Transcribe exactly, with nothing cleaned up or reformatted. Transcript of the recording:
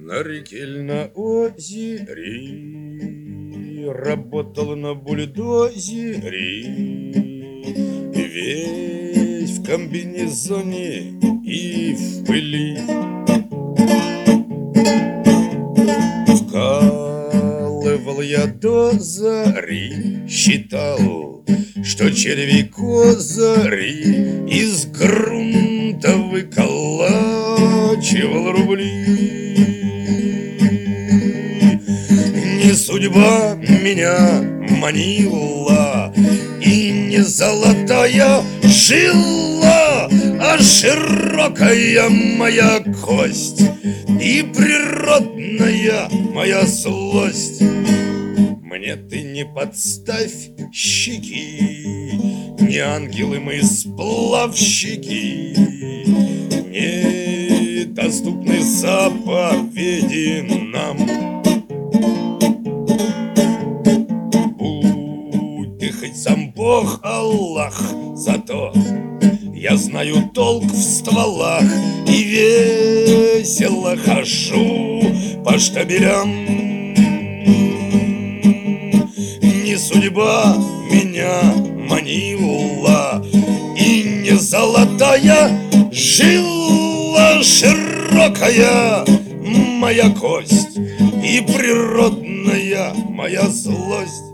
На реке ль на озере работал на бульдозере, весь в комбинезоне и в пыли. Вкалывал я до зари, считал, что черви козыри из грунта выколачивал рубли. Не судьба меня манила, и не золотая жила, а широкая моя кость и природная моя злость. Мне ты не подставь щеки, не ангелы мы сплавщики, недоступны заповеди нам. Будь ты хоть сам Бог Аллах, зато я знаю толк в стволах и весело хожу по штабелям. Не судьба меня манила, и не золотая жила, широкая моя кость и природная моя злость.